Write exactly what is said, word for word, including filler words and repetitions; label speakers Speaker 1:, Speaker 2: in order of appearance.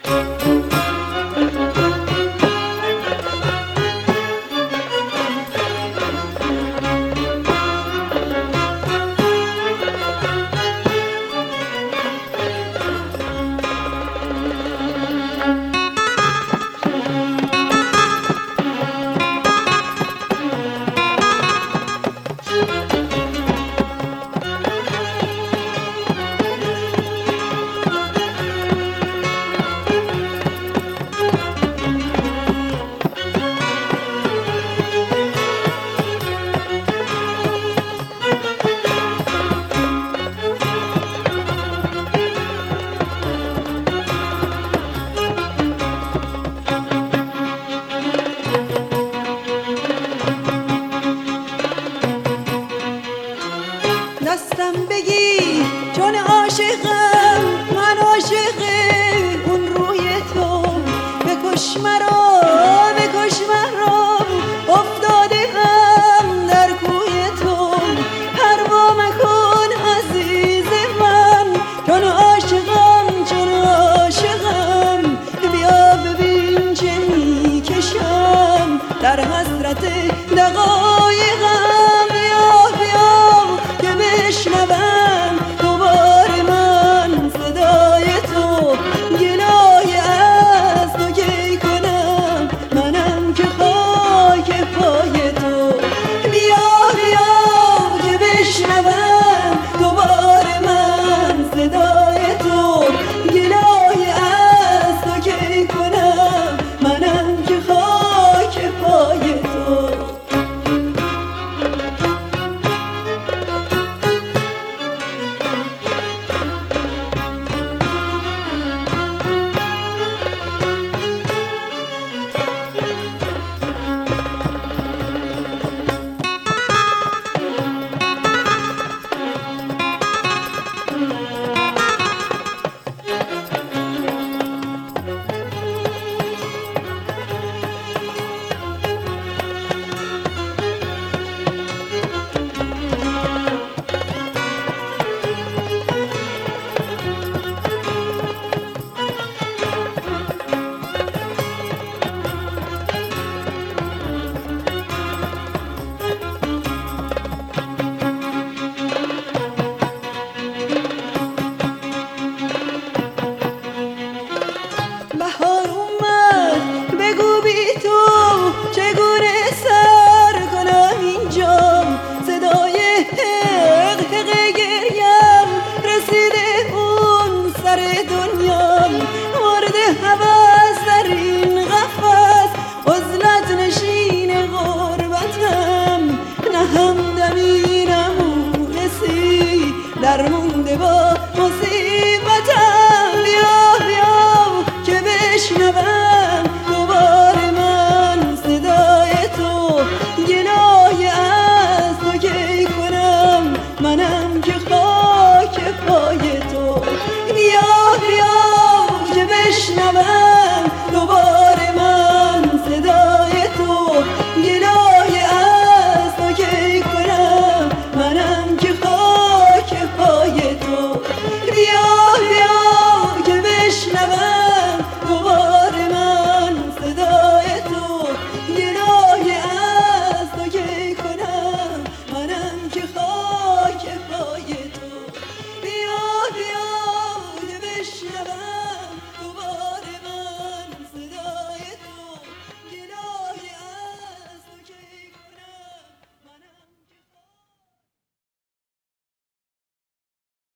Speaker 1: دستم بگی چون عاشقم، من عاشق اون روی تو. بکش مرا بکش مرا، افتاده هم در کوی تو. پروا مکن عزیز من، چون عاشقم چون عاشقم. بیا ببین چه میکشم در حسرت دقایقم. بشنوم دوباره من صدای تو، گلای از تو کی کنم منم که خاک پای تو. بیا بیا که بشنوم دوباره من صدای تو، گلای از تو کی کنم منم که خاک پای تو. Bajo